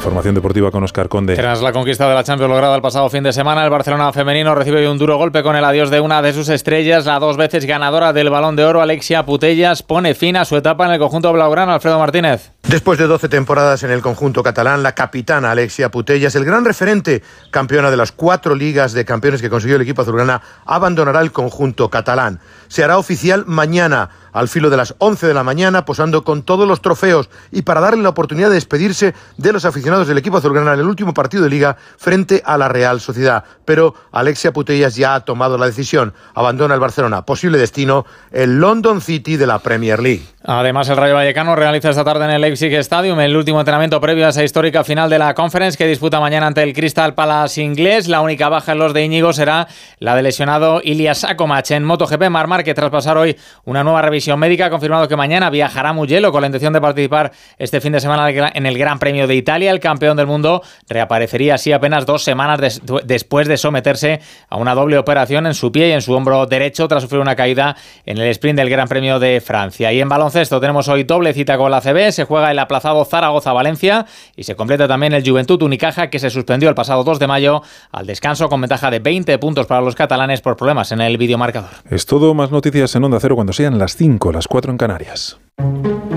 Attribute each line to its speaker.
Speaker 1: Información deportiva con Óscar Conde.
Speaker 2: Tras la conquista de la Champions lograda el pasado fin de semana, el Barcelona femenino recibe un duro golpe con el adiós de una de sus estrellas. La 2 veces ganadora del Balón de Oro, Alexia Putellas, pone fin a su etapa en el conjunto blaugrana. Alfredo Martínez.
Speaker 3: Después de 12 temporadas en el conjunto catalán, la capitana Alexia Putellas, el gran referente, campeona de las 4 ligas de campeones que consiguió el equipo azulgrana, abandonará el conjunto catalán. Se hará oficial mañana, al filo de las 11 de la mañana, posando con todos los trofeos y para darle la oportunidad de despedirse de los aficionados del equipo azulgrana en el último partido de liga frente a la Real Sociedad. Pero Alexia Putellas ya ha tomado la decisión, abandona el Barcelona. Posible destino, el London City de la Premier League.
Speaker 2: Además, el Rayo Vallecano realiza esta tarde en el Leipzig Stadium el último entrenamiento previo a esa histórica final de la Conference que disputa mañana ante el Crystal Palace inglés. La única baja en los de Íñigo será la del lesionado Ilya Sakomac. En MotoGP, Marc Márquez, tras pasar hoy una nueva revisión médica, ha confirmado que mañana viajará a Mugello con la intención de participar este fin de semana en el Gran Premio de Italia. El campeón del mundo reaparecería así apenas 2 semanas después de someterse a una doble operación en su pie y en su hombro derecho tras sufrir una caída en el sprint del Gran Premio de Francia. Y en baloncesto tenemos hoy doble cita con la ACB. Se juega el aplazado Zaragoza-Valencia y se completa también el Juventud Unicaja, que se suspendió el pasado 2 de mayo al descanso con ventaja de 20 puntos para los catalanes por problemas en el videomarcador.
Speaker 1: Es todo, más noticias en Onda Cero cuando sean las 5, las 4 en Canarias.